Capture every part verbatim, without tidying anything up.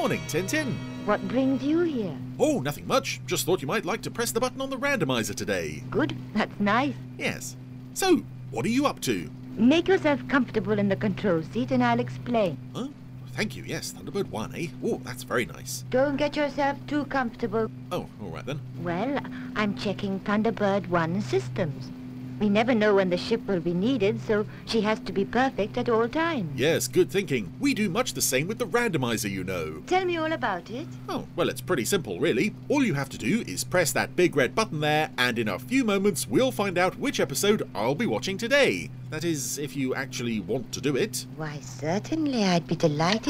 Morning, Tintin. What brings you here? Oh, nothing much. Just thought you might like to press the button on the randomizer today. Good, that's nice. Yes. So, what are you up to? Make yourself comfortable in the control seat and I'll explain. Huh? Thank you, yes. Thunderbird one, eh? Oh, that's very nice. Don't get yourself too comfortable. Oh, all right then. Well, I'm checking Thunderbird one's systems. We never know when the ship will be needed, so she has to be perfect at all times. Yes, good thinking. We do much the same with the randomizer, you know. Tell me all about it. Oh, well, it's pretty simple, really. All you have to do is press that big red button there, and in a few moments we'll find out which episode I'll be watching today. That is, if you actually want to do it. Why, certainly, I'd be delighted.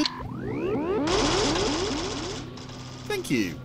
Thank you.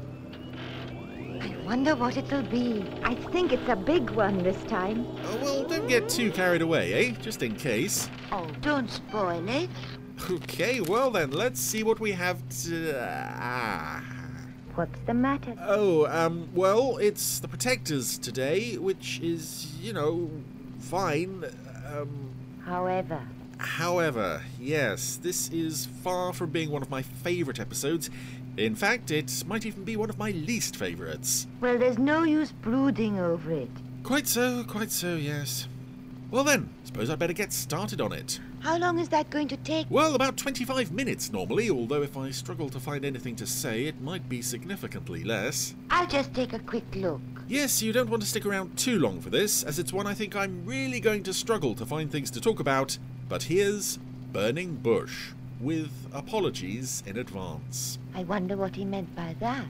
I wonder what it'll be. I think it's a big one this time. Oh, well, don't get too carried away, eh? Just in case. Oh, don't spoil it. Okay, well then, let's see what we have to... Ah. What's the matter? Oh, um, well, it's the Protectors today, which is, you know, fine. Um, However... However, yes, this is far from being one of my favourite episodes. In fact, it might even be one of my least favourites. Well, there's no use brooding over it. Quite so, quite so, yes. Well then, suppose I'd better get started on it. How long is that going to take? Well, about twenty-five minutes normally, although if I struggle to find anything to say, it might be significantly less. I'll just take a quick look. Yes, you don't want to stick around too long for this, as it's one I think I'm really going to struggle to find things to talk about. But here's Burning Bush, with apologies in advance. I wonder what he meant by that.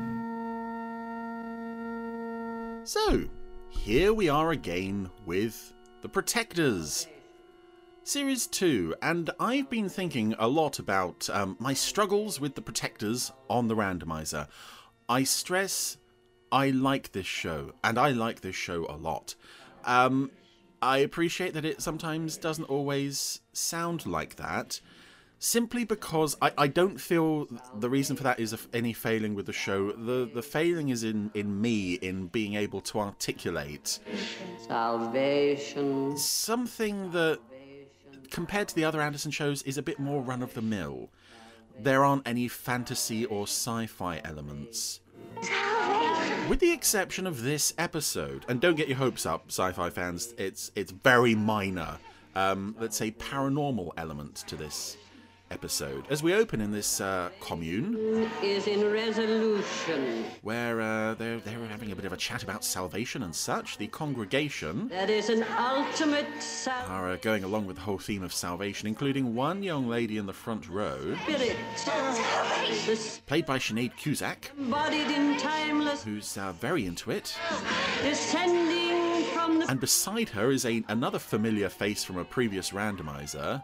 So, here we are again with The Protectors. Series two, and I've been thinking a lot about um, my struggles with The Protectors on the randomizer. I stress I like this show, and I like this show a lot. Um... I appreciate that it sometimes doesn't always sound like that, simply because I, I don't feel the reason for that is a, any failing with the show. The the failing is in, in me, in being able to articulate Salvation. Something that, compared to the other Anderson shows, is a bit more run-of-the-mill. There aren't any fantasy or sci-fi elements. With the exception of this episode, and don't get your hopes up, sci-fi fans, it's it's very minor, um, let's say paranormal element to this episode. As we open in this uh, commune, Is in resolution. where uh, they're, they're having a bit of a chat about salvation and such, the congregation That is an ultimate are uh, going along with the whole theme of salvation, including one young lady in the front row, spirit. The played by Sinead Cusack, embodied in timeless, who's uh, very into it. descending from the And beside her is a, another familiar face from a previous randomizer,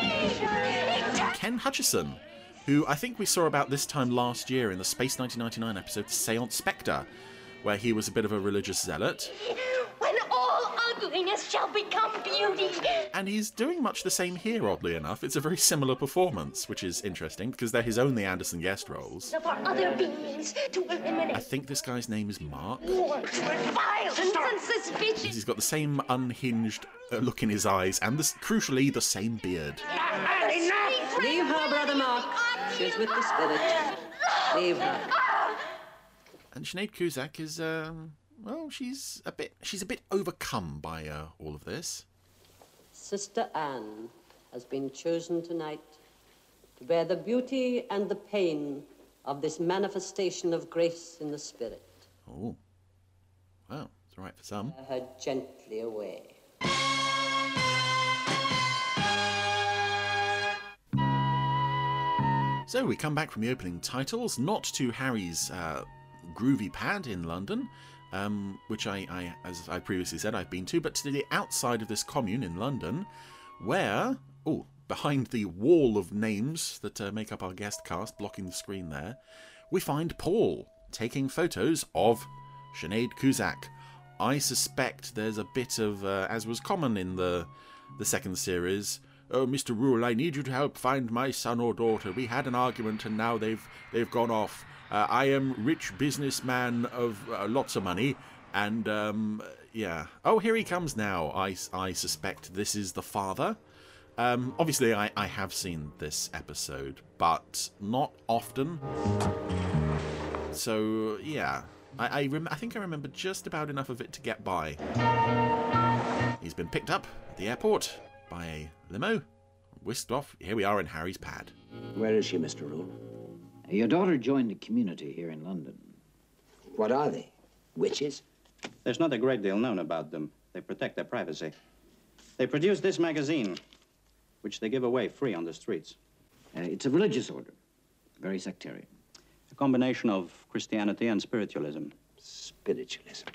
Ken Hutchison, who I think we saw about this time last year in the Space nineteen ninety-nine episode Seance Spectre, where he was a bit of a religious zealot. When all ugliness shall become beauty. And he's doing much the same here, oddly enough. It's a very similar performance, which is interesting, because they're his only Anderson guest roles. For other beings to eliminate I think this guy's name is Mark. violence and suspicion. He's got the same unhinged uh, look in his eyes, and, this, crucially, the same beard. Leave her, Brother Mark. She's with the spirit. Leave her. And Sinead Cusack is, um, well, she's a bit, she's a bit overcome by uh, all of this. Sister Anne has been chosen tonight to bear the beauty and the pain of this manifestation of grace in the spirit. Oh, well, it's all right for some. Bear her gently away. So we come back from the opening titles, not to Harry's uh, groovy pad in London, um, which I, I, as I previously said, I've been to, but to the outside of this commune in London, where, oh, behind the wall of names that uh, make up our guest cast, blocking the screen there, we find Paul taking photos of Sinead Cusack. I suspect there's a bit of, uh, as was common in the the second series, "Oh, Mister Rule, I need you to help find my son or daughter. We had an argument and now they've they've gone off. Uh, I am rich businessman of uh, lots of money, and um, yeah. Oh, here he comes now. I, I suspect this is the father. Um, obviously, I, I have seen this episode, but not often. So, yeah. I, I, rem I think I remember just about enough of it to get by. He's been picked up at the airport by a limo, whisked off. Here we are in Harry's pad. Where is she, Mister Rule? Your daughter joined a community here in London. What are they? Witches? There's not a great deal known about them. They protect their privacy. They produce this magazine, which they give away free on the streets. Uh, it's a religious order, very sectarian. A combination of Christianity and spiritualism. Spiritualism.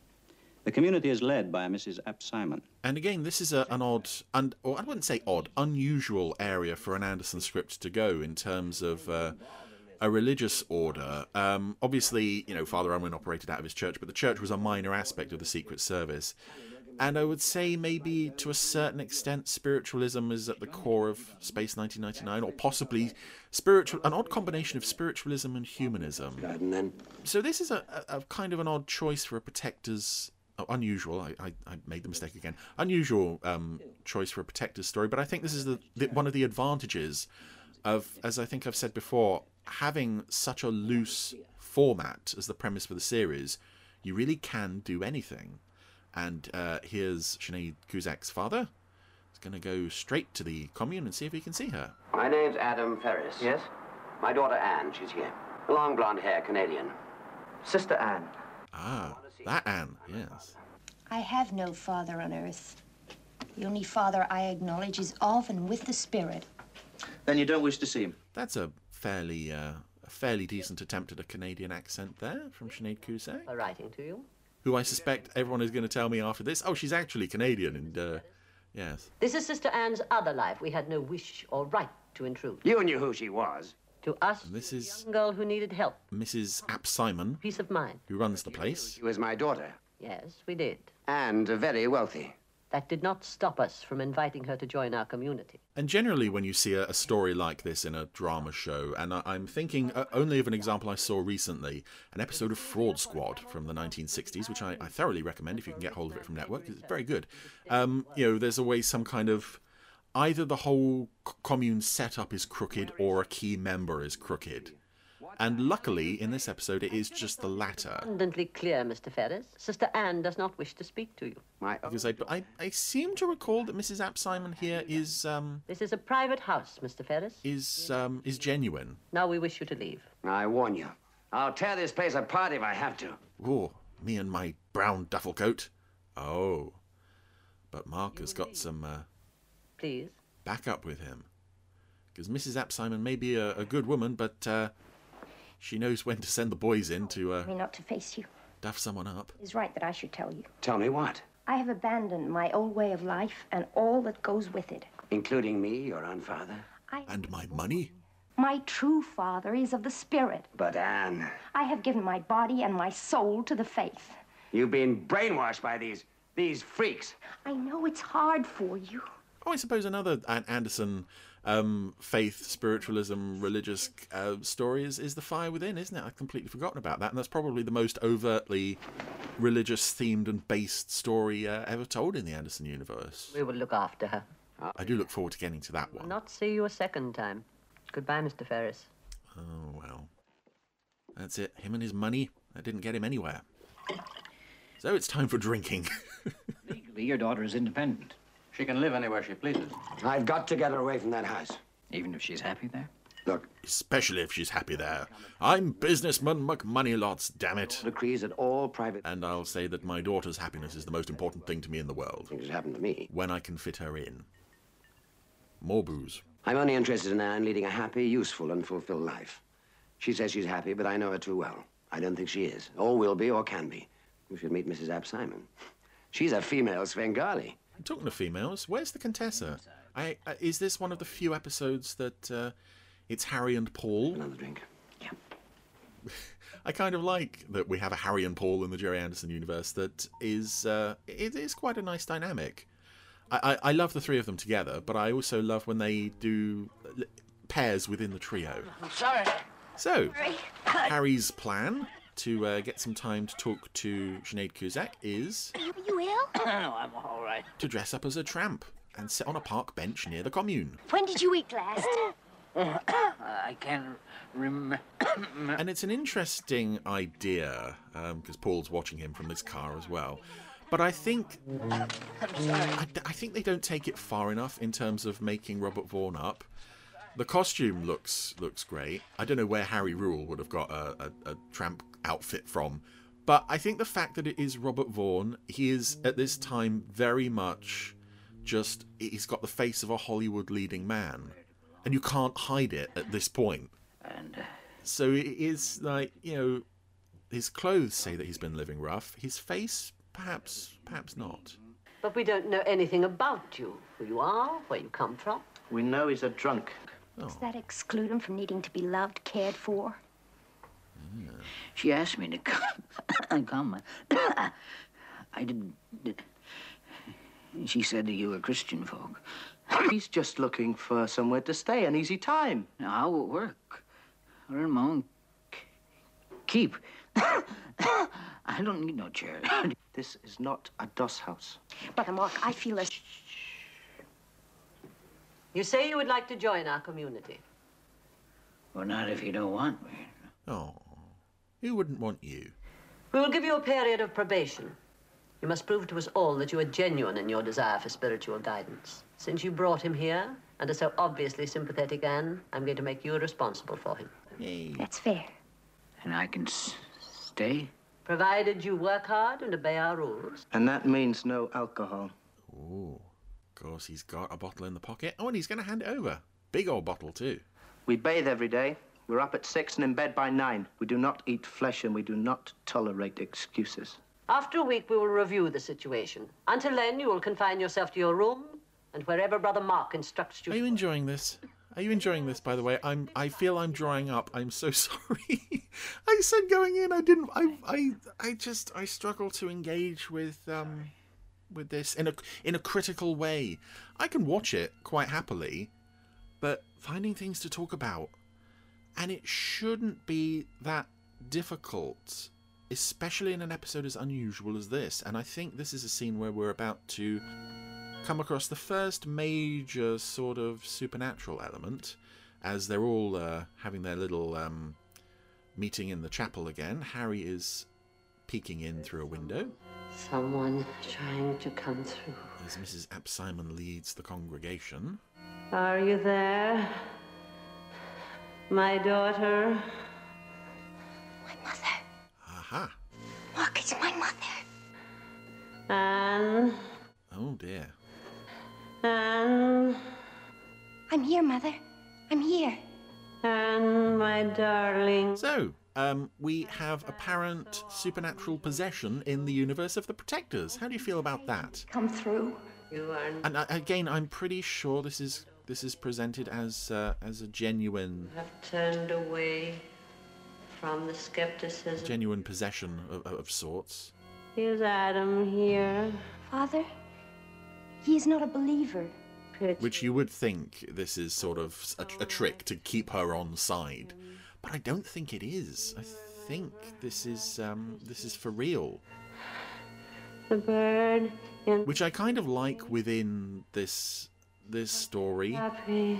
The community is led by Missus Ap Simon. And again, this is a, an odd, and or I wouldn't say odd, unusual area for an Anderson script to go in terms of uh, a religious order. Um, obviously, you know, Father Unwin operated out of his church, but the church was a minor aspect of the Secret Service. And I would say maybe to a certain extent spiritualism is at the core of Space nineteen ninety-nine, or possibly spiritual, an odd combination of spiritualism and humanism. And then? So this is a, a, a kind of an odd choice for a protector's, oh, unusual, I, I, I made the mistake again, unusual um, choice for a protector's story, but I think this is the, the one of the advantages of, as I think I've said before, having such a loose format as the premise for the series. You really can do anything. And uh, here's Sinead Cusack's father. He's going to go straight to the commune and see if he can see her. My name's Adam Ferris. Yes? My daughter Anne, she's here. Long blonde hair, Canadian. Sister Anne. Ah, that Anne, yes. I have no father on earth. The only father I acknowledge is of and with the spirit. Then you don't wish to see him? That's a fairly, uh, a fairly decent attempt at a Canadian accent there from Sinead Cusack. Writing to you. Who I suspect everyone is going to tell me after this, oh, she's actually Canadian, and, uh, yes. This is Sister Anne's other life. We had no wish or right to intrude. You knew who she was. To us, this is a young girl who needed help. Missus Ap Simon. Peace of mind. Who runs the place. She was my daughter. Yes, we did. And very wealthy. That did not stop us from inviting her to join our community. And generally when you see a, a story like this in a drama show, and I, I'm thinking uh, only of an example I saw recently, an episode of Fraud Squad from the nineteen sixties, which I, I thoroughly recommend if you can get hold of it from Network, because it's very good. Um, you know, there's always some kind of, either the whole commune setup is crooked or a key member is crooked. And luckily, in this episode, it is just the latter. Abundantly clear, Mister Ferris. Sister Anne does not wish to speak to you. My because I, I, I seem to recall that Missus Ap Simon here is um. This is a private house, Mister Ferris. Is um is genuine. Now we wish you to leave. I warn you. I'll tear this place apart if I have to. Oh, me and my brown duffel coat. Oh, but Mark has got some uh, Please. backup with him. Because Missus Ap Simon may be a, a good woman, but uh, she knows when to send the boys in to uh, Me not to face you. duff someone up. It's right that I should tell you. Tell me what? I have abandoned my old way of life and all that goes with it. Including me, your own father? I... And my money? My true father is of the spirit. But Anne... I have given my body and my soul to the faith. You've been brainwashed by these, these freaks. I know it's hard for you. Oh, I suppose another An- Anderson um, faith, spiritualism, religious uh, story is, is The Fire Within, isn't it? I've completely forgotten about that. And that's probably the most overtly religious-themed and based story uh, ever told in the Anderson universe. We will look after her. I do look forward to getting to that one. I'll not see you a second time. Goodbye, Mister Ferris. Oh, well. That's it. Him and his money, that didn't get him anywhere. So it's time for drinking. Legally, your daughter is independent. She can live anywhere she pleases. I've got to get her away from that house. Even if she's happy there? Look, Especially if she's happy there. I'm businessman McMoneylots, damn it. decrees that all private And I'll say that my daughter's happiness is the most important thing to me in the world. things happen to me. When I can fit her in. More booze. I'm only interested in Anne leading a happy, useful, and fulfilled life. She says she's happy, but I know her too well. I don't think she is, or will be, or can be. You should meet Missus Ap Simon. She's a female Svengali. Talking of females, where's the Contessa? I, uh, is this one of the few episodes that uh, it's Harry and Paul? Another drink. Yeah. I kind of like that we have a Harry and Paul in the Jerry Anderson universe that is, uh, it is quite a nice dynamic. I, I, I love the three of them together, but I also love when they do pairs within the trio. I'm sorry. So, Harry's plan to uh, get some time to talk to Sinead Cusack is You, you ill? No, I'm all right. to dress up as a tramp and sit on a park bench near the commune. When did you eat last? I can't remember. And it's an interesting idea, because um, Paul's watching him from this car as well. But I think I, I think they don't take it far enough in terms of making Robert Vaughn up. The costume looks looks great. I don't know where Harry Rule would have got a, a, a tramp outfit from. But I think the fact that it is Robert Vaughn, he is at this time very much just, he's got the face of a Hollywood leading man. And you can't hide it at this point. And uh, so it is like, you know, his clothes say that he's been living rough. His face, perhaps, perhaps not. But we don't know anything about you, who you are, where you come from. We know he's a drunk. Oh. Does that exclude him from needing to be loved, cared for? Yeah. she asked me to come. come. I didn't. She said that you were Christian folk. He's just looking for somewhere to stay, an easy time. Now, how will it work? I earn my own keep. I don't need no chair. This is not a doss house. Brother Mark, I feel as... You say you would like to join our community. Well, not if you don't want me. Oh, who wouldn't want you? We will give you a period of probation. You must prove to us all that you are genuine in your desire for spiritual guidance. Since you brought him here, and are so obviously sympathetic, Anne, I'm going to make you responsible for him. Hey. That's fair. And I can s stay? Provided you work hard and obey our rules. And that means no alcohol. Oh, of course, he's got a bottle in the pocket. Oh, and he's going to hand it over. Big old bottle, too. We bathe every day. We're up at six and in bed by nine. We do not eat flesh and we do not tolerate excuses. After a week, we will review the situation. Until then, you will confine yourself to your room and wherever Brother Mark instructs you. Are you enjoying this? Are you enjoying this, by the way? I'm. I feel I'm drying up. I'm so sorry. I said going in. I didn't. I. I. I just. I struggle to engage with um, with this in a in a critical way. I can watch it quite happily, but finding things to talk about, and it shouldn't be that difficult, especially in an episode as unusual as this. And I think this is a scene where we're about to come across the first major sort of supernatural element, as they're all uh, having their little um, meeting in the chapel again. Harry is peeking in through a window. Someone trying to come through. As Missus Apsimon leads the congregation. Are you there? My daughter? My mother. Aha. Mark, it's my mother. Anne? Oh dear. Anne? I'm here, Mother. I'm here. Anne, my darling. So, um, we have apparent supernatural possession in the universe of the Protectors. How do you feel about that? Come through. You are... And uh, again, I'm pretty sure this is this is presented as uh, as a genuine, have turned away from the skepticism. genuine possession of, of sorts. Is Adam here? Father, he is not a believer. Which you would think this is sort of a, a trick to keep her on side, but I don't think it is. I think this is um, this is for real. The bird in... Which I kind of like within this this story. Happy.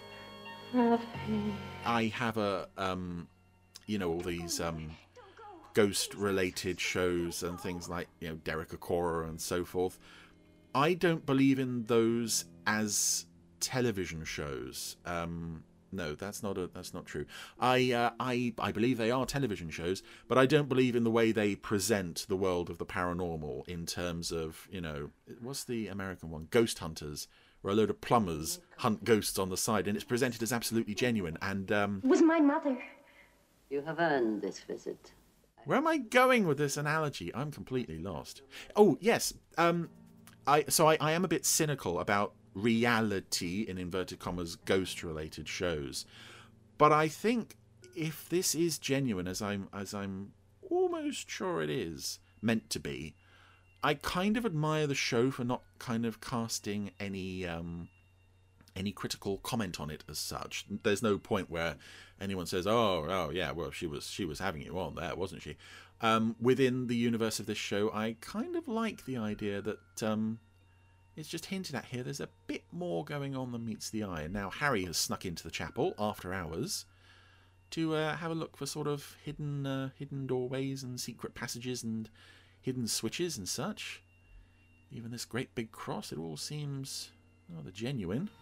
Happy. I have a um, you know, all these um, ghost-related shows and things like, you know, Derek Acorah and so forth. I don't believe in those as television shows. Um, no, that's not a, that's not true. I uh, I I believe they are television shows, but I don't believe in the way they present the world of the paranormal in terms of, you know, what's the American one? Ghost Hunters, where a load of plumbers hunt ghosts on the side, and it's presented as absolutely genuine. And um, It was my mother. You have earned this visit. where am I going with this analogy? I'm completely lost. Oh yes, um. I, so I, I am a bit cynical about reality, in inverted commas, ghost-related shows, but I think if this is genuine, as I'm as I'm almost sure it is meant to be, I kind of admire the show for not kind of casting any um, any critical comment on it as such. There's no point where anyone says, "Oh, oh yeah, well she was she was having you on there, wasn't she?" Um, within the universe of this show, I kind of like the idea that, um, it's just hinted at here, there's a bit more going on than meets the eye. And now Harry has snuck into the chapel after hours to uh, have a look for sort of hidden uh, hidden doorways and secret passages and hidden switches and such. Even this great big cross, it all seems rather genuine.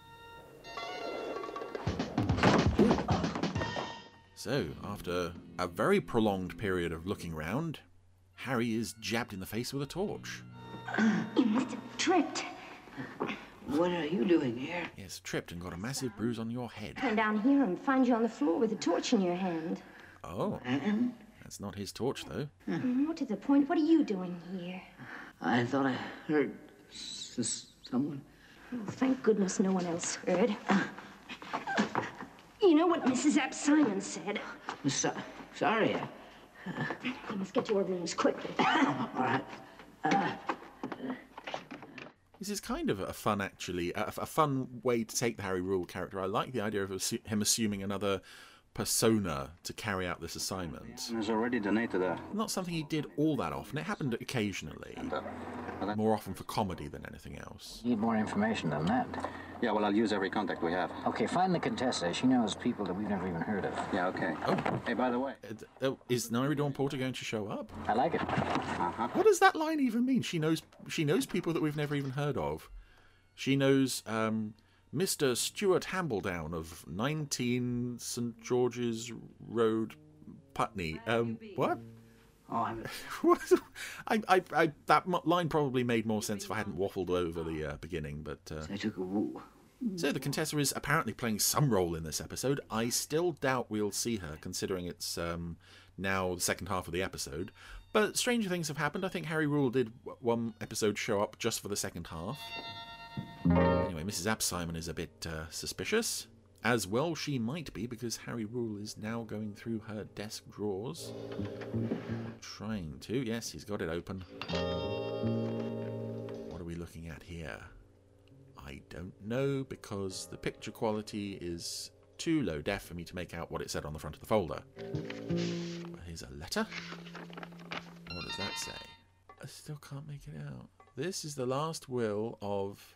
So, after a very prolonged period of looking round, Harry is jabbed in the face with a torch. You must have tripped. What are you doing here? Yes, tripped and got a massive bruise on your head. Come down here and find you on the floor with a torch in your hand. Oh, And that's not his torch, though. More to the point, what are you doing here? I thought I heard s- s- someone. Oh, thank goodness no one else heard. You know what Missus App Simon said? So, sorry. We must get to our rooms quickly. All right. This is kind of a fun, actually, a, a fun way to take the Harry Rule character. I like the idea of assu- him assuming another persona to carry out this assignment. Has already donated a... Not something he did all that often. It happened occasionally. More often for comedy than anything else. Need more information than that. Yeah, well, I'll use every contact we have. Okay, find the Contessa. She knows people that we've never even heard of. Yeah, okay. Oh. Hey, by the way... Uh, uh, is Nairi Dawn Porter going to show up? I like it. Uh-huh. What does that line even mean? She knows she knows people that we've never even heard of. She knows um, Mister Stuart Hambledown of nineteen Saint George's Road, Putney. Um, what? Oh, I'm... What? I, I, I, that m- line probably made more sense if I hadn't waffled over the uh, beginning, but... Uh... I took a woo. So the Contessa is apparently playing some role in this episode. I still doubt we'll see her, considering it's um, now the second half of the episode. But stranger things have happened. I think Harry Rule did w- one episode show up just for the second half. Anyway, Missus App Simon is a bit uh, suspicious. As well she might be, because Harry Rule is now going through her desk drawers. Trying to. Yes, he's got it open. What are we looking at here? I don't know, because the picture quality is too low def for me to make out what it said on the front of the folder. But here's a letter. What does that say? I still can't make it out. This is the last will of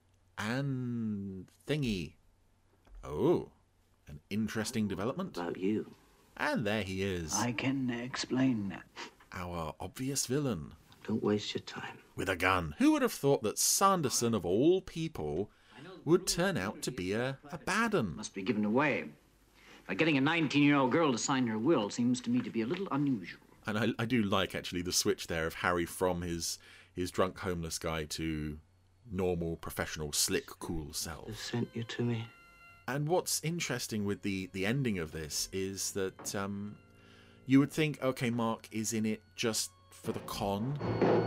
Anne Thingy. Oh, an interesting development. About you. And there he is. I can explain that. Our obvious villain. Don't waste your time. With a gun. Who would have thought that Sanderson, of all people, would turn out to be a, a bad un? Must be given away. Like getting a nineteen-year-old girl to sign her will seems to me to be a little unusual. And I, I do like, actually, the switch there of Harry from his, his drunk homeless guy to normal, professional, slick, cool self. Who sent you to me? And what's interesting with the, the ending of this is that um, you would think, okay, Mark is in it just for the con,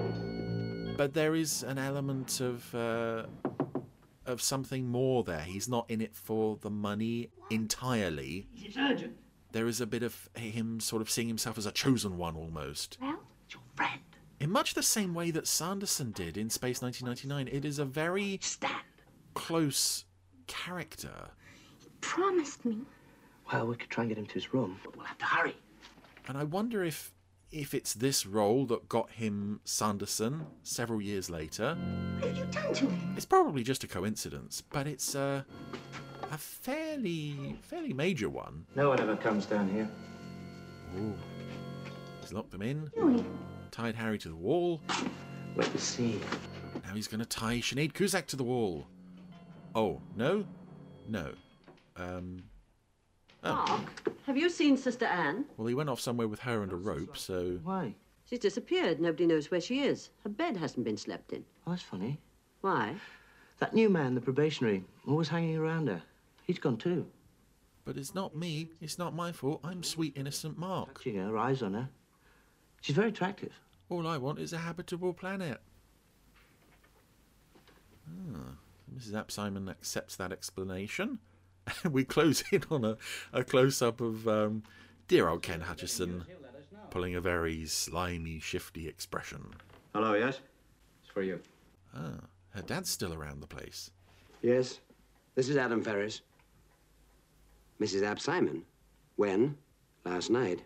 but there is an element of uh, of something more there. He's not in it for the money entirely. It's urgent. There is a bit of him sort of seeing himself as a chosen one almost. Well, It's your friend. In much the same way that Sanderson did in Space nineteen ninety-nine, it is a very Stand. close character. promised me. Well, we could try and get him to his room. But we'll have to hurry. And I wonder if if it's this role that got him Sanderson several years later. What have you done to him? It's probably just a coincidence, but it's uh, a fairly fairly major one. No one ever comes down here. Ooh. He's locked them in, Doing? tied Harry to the wall. Wait and see. Now he's going to tie Sinead Cusack to the wall. Oh, no? No. Um... Oh. Mark, have you seen Sister Anne? Well, he went off somewhere with her and a rope, so... Why? She's disappeared. Nobody knows where she is. Her bed hasn't been slept in. Oh, that's funny. Why? That new man, the probationary, always hanging around her. He's gone too. But it's not me. It's not my fault. I'm sweet, innocent Mark. Touching her, eyes on her. She's very attractive. All I want is a habitable planet. Ah, Missus App Simon accepts that explanation. We close in on a, a close-up of um, dear old Ken Hutchison pulling a very slimy, shifty expression. Hello, yes? It's for you. Ah, her dad's still around the place. Yes, this is Adam Ferris. Missus App Simon. When? Last night.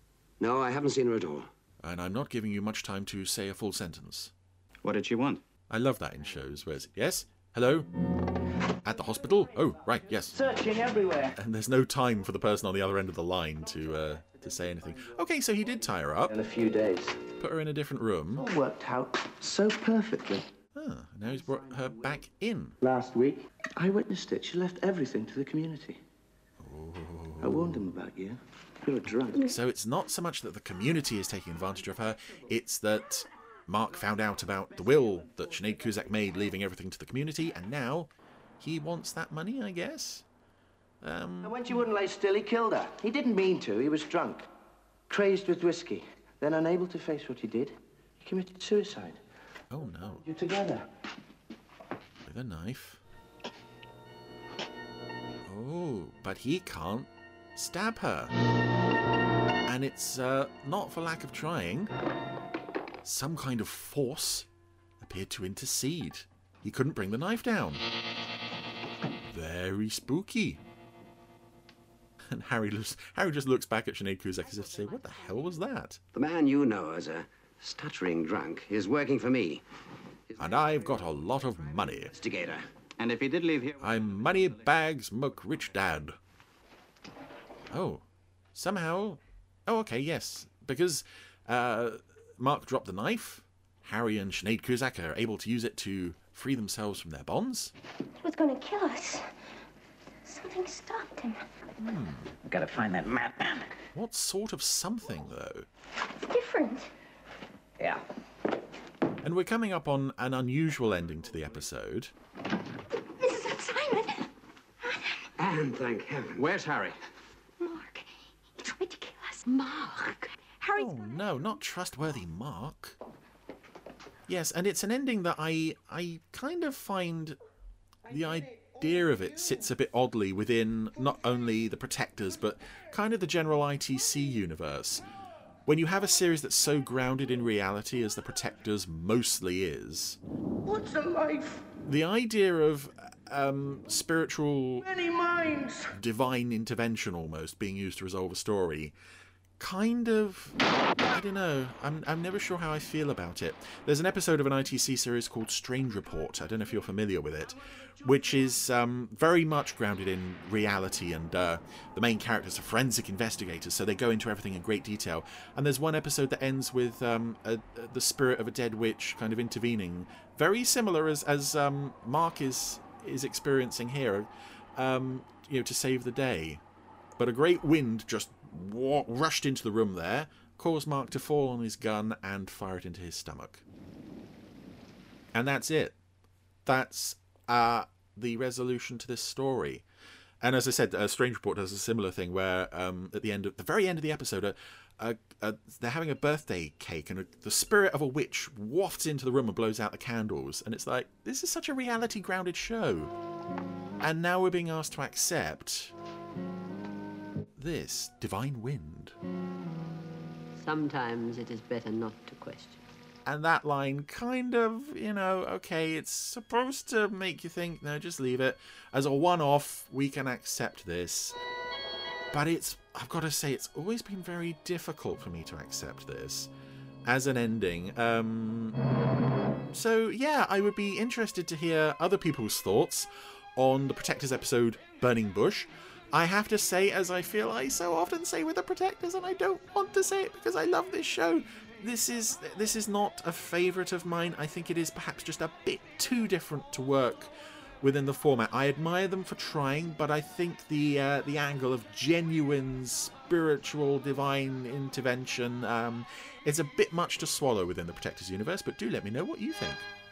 No, I haven't seen her at all. And I'm not giving you much time to say a full sentence. What did she want? I love that in shows where it's, yes, hello, at the hospital? Oh, right, yes. Searching everywhere. And there's no time for the person on the other end of the line to uh, to say anything. Okay, so he did tie her up. In a few days. Put her in a different room. All worked out so perfectly. Ah, now he's brought her back in. Last week, I witnessed it. She left everything to the community. Oh. I warned them about you. You're a drunk. So it's not so much that the community is taking advantage of her, it's that Mark found out about the will that Sinead Cusack made, leaving everything to the community, and now he wants that money, I guess? Um... And when she wouldn't lay still, he killed her. He didn't mean to. He was drunk. Crazed with whiskey. Then, unable to face what he did, he committed suicide. Oh, no. You together. With a knife. Oh, but he can't stab her. And it's uh, not for lack of trying. Some kind of force appeared to intercede. He couldn't bring the knife down. Very spooky. And Harry, looks, Harry just looks back at Sinead Cusack as if to say, what the hell was that? The man you know as a stuttering drunk is working for me. And I've got a lot of money. Investigator. And if he did leave here... I'm Moneybags McRich Dad. Oh. Somehow... Oh, okay, yes. Because uh, Mark dropped the knife. Harry and Sinead Cusack are able to use it to free themselves from their bonds. He was going to kill us. Something stopped him. Hmm. I've got to find that madman. What sort of something, though? It's different. Yeah. And we're coming up on an unusual ending to the episode. Missus Simon. And thank heaven. Where's Harry? Mark. He tried to kill us. Mark. Harry's Oh, no, not trustworthy Mark. Yes, and it's an ending that I I kind of find the idea of it sits a bit oddly within not only the Protectors, but kind of the general I T C universe. When you have a series that's so grounded in reality as the Protectors mostly is, What's a life? the idea of um, spiritual, Many minds. divine intervention almost being used to resolve a story, kind of, I don't know, I'm, I'm never sure how I feel about it. There's an episode of an I T C series called Strange Report, I don't know if you're familiar with it, which is um, very much grounded in reality, and uh, the main characters are forensic investigators, so they go into everything in great detail. And there's one episode that ends with um, a, a, the spirit of a dead witch kind of intervening, very similar as, as um, Mark is, is experiencing here, um, you know, to save the day. But a great wind just wa- rushed into the room there, caused Mark to fall on his gun and fire it into his stomach. And that's it. That's uh, the resolution to this story. And as I said, uh, Strange Report does a similar thing where um, at the end, of the very end of the episode, uh, uh, uh, they're having a birthday cake, and uh, the spirit of a witch wafts into the room and blows out the candles. And it's like, this is such a reality-grounded show. And now we're being asked to accept this divine wind. Sometimes it is better not to question. And that line kind of, you know, okay, it's supposed to make you think, no, just leave it. As a one-off, we can accept this. But it's, I've got to say, it's always been very difficult for me to accept this as an ending. Um, so, yeah, I would be interested to hear other people's thoughts on the Protectors episode, Burning Bush. I have to say, as I feel I so often say with the Protectors, and I don't want to say it because I love this show, this is this is not a favourite of mine. I think it is perhaps just a bit too different to work within the format. I admire them for trying, but I think the uh, the angle of genuine spiritual divine intervention um, is a bit much to swallow within the Protectors universe. But do let me know what you think.